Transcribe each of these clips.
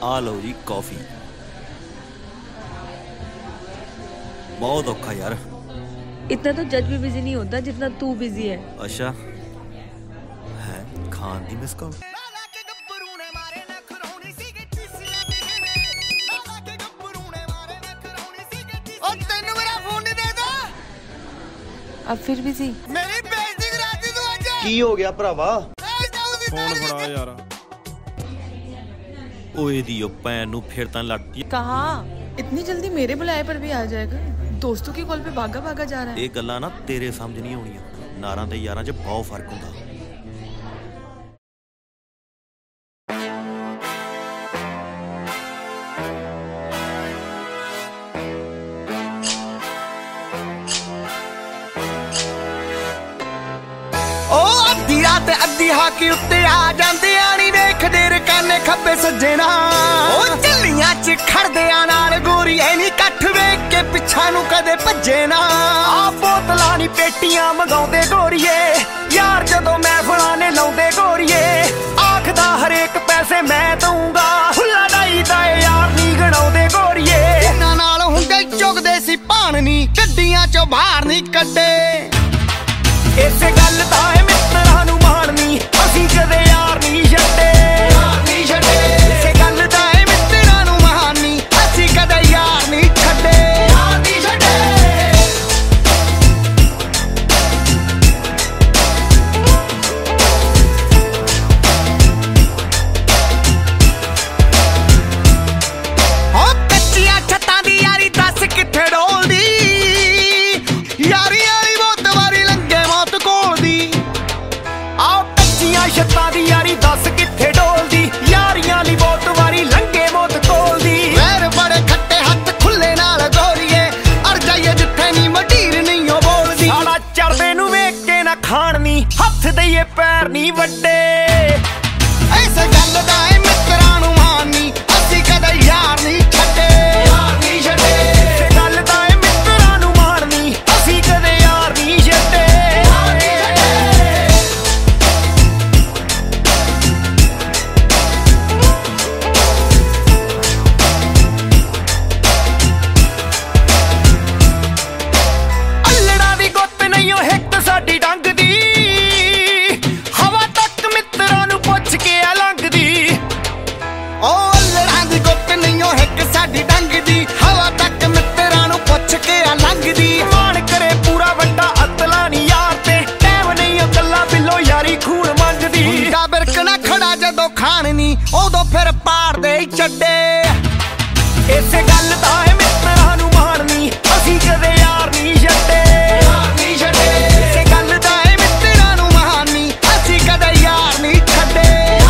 आ लो जी coffee. बहुत औखा यार। इतना तो जज भी बिजी नहीं होता जितना तू बिजी है। अच्छा है खान दी मिस कॉल। अब फिर बिजी। मेरी बेइज्जती कराती तू आज। की हो गया भरावा? फोन फड़ा यार। ओए दी भैन नू फिर तां लड़ती। कहाँ? इतनी जल्दी मेरे बुलाए पर भी आ जाएगा? दोस्तों की कॉल पे भागा भागा जा रहा है। ये गल्लां ना तेरे समझ नहीं आउणियां। नारां ते यारां च बहुत फर्क हुंदा। अद्धी रात अद्धी हाकी उत्ते आ जांदे आनी वेखदे रकाने खब्बे सज्जे ना। झल्लियां च खड़दे नाल गोरी ऐनी कट्ठ वेख के पिछा नू कदे भज्जे ना। आ बोतलां नी पेटियां मंगाउंदे गोरीए यार जदों महफिलां ने लाउंदे गोरीए। आखदा हरेक पैसे मैं दूंगा हुल्ला डाई दा यार नी गणाउंदे गोरीए। इन्हां नाल हुंदे चुगदे सी भाण नी गड्डियां चों बाहर नी कड्डे। इस गल दा मित्तरां नूं माणनी असीं कदे यार नी छड्डे। इस गल दा मित्तरां नूं माणनी असीं कदे यार नी छड्डे। कच्चियां छत्तां दी यारी दस कित्थे डोलदी। यारी वाली बहुत वारी लंघे मौत कोल दी। आओ कच्चियां छत्तां दी यारी दस कित्थे डोलदी। यारियां ली बहुत वारी लंघे मौत कोल दी। पैर बड़े खट्टे हत्थ खुले नाल गोरीए अड़ जाइए जिथे नी मटीर नहीं ओ बोलदी। साला चढ़दे नूं वेख के ना खाण नी हत्थ दईए पैर नी वड्डे। इस गल दा मित्तरां नूं माननी असीं कदे यार नी छड्डे। इस गल दा मित्तरां नूं माननी असीं कदे यार नी छड्डे। अल्लड़ां दी गुत्त नहीं ओ हिक साडी डंग दी। हवा तक मित्तरां नूं पुੱਛ के आ लंघदी। ओ अल्लड़ां दी गुत्त नहीं ओ हिक साडी डंग दी। हवा तक मित्तरां नूं पुੱਛ के आ लंघदी। मान करे पूरा वड्डा अतला नी यार ते टैम नहीं ओ गल्लां बिलो यारी खून मंगदी। मुंडा बिरकना खड़ा जदों खान नी उदों फिर पार दे छड्डे। इस गल दा मित्तरां नूं माणनी असीं कदे यार नी छड्डे। इस गल दा मित्तरां नूं माणनी असीं कदे यार नी छड्डे।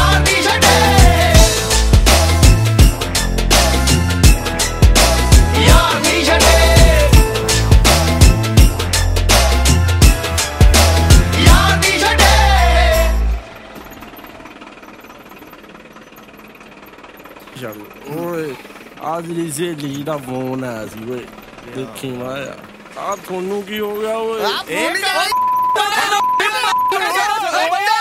यार नी छड्डे। यार नी छड्डे। चल ओए आज दी सहेली दा फोन आया सी ओए देखी माया आ थोनू की हो गया ओए।